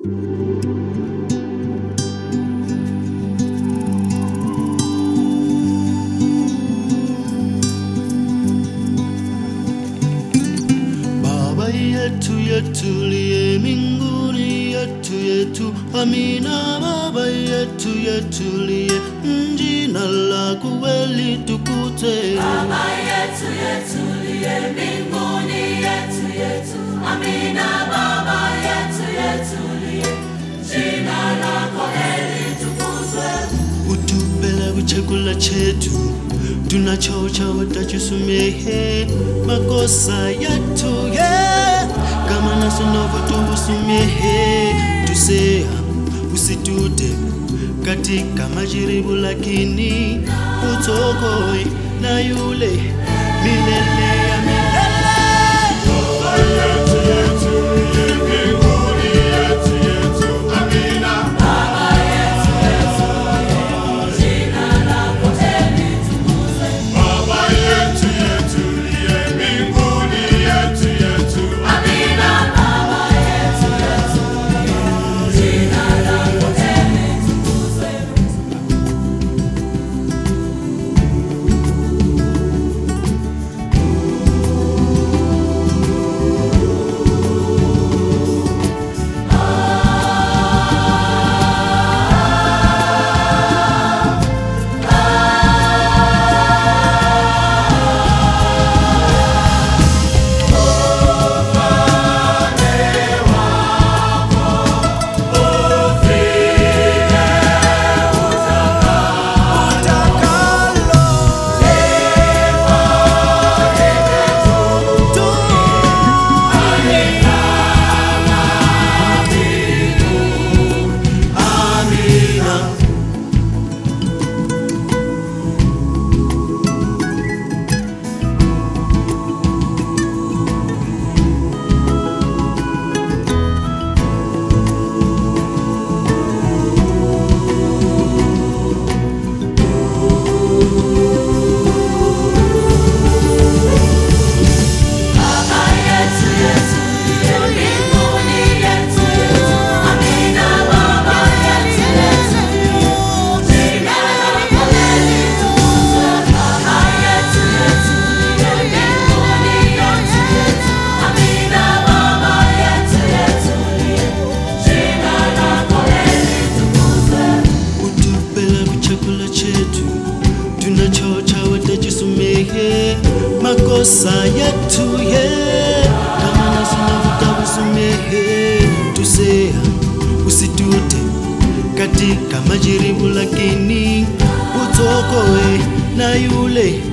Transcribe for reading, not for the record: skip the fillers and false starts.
yetu yetu liye mbinguni yetu yetu, amina. Baba yetu yetu liye, jina lako litukuzwe. Baba yetu yetu liye mbinguni yetu yetu, amina. Baba yetu yetu liye, jina lako litukuzwe. Utupe chakula chetu tunachocha, utatusamehe makosa yetu, kama nasi tunavyotusamehe tusea, usitute katika majaribu, lakini utuokoe na yule milele ya milele. Baba yetu yetu liye mbinguni yetu yetu, amina. Baba yetu yetu liye, jina lako litukuzwe. Baba yetu yetu liye mbinguni yetu yetu, amina. Baba yetu yetu liye, jina lako litukuzwe. Makosa yetu, kama nasi tunavyotusamehe tusea, usitute katika majaribu, lakini utuokoe na yule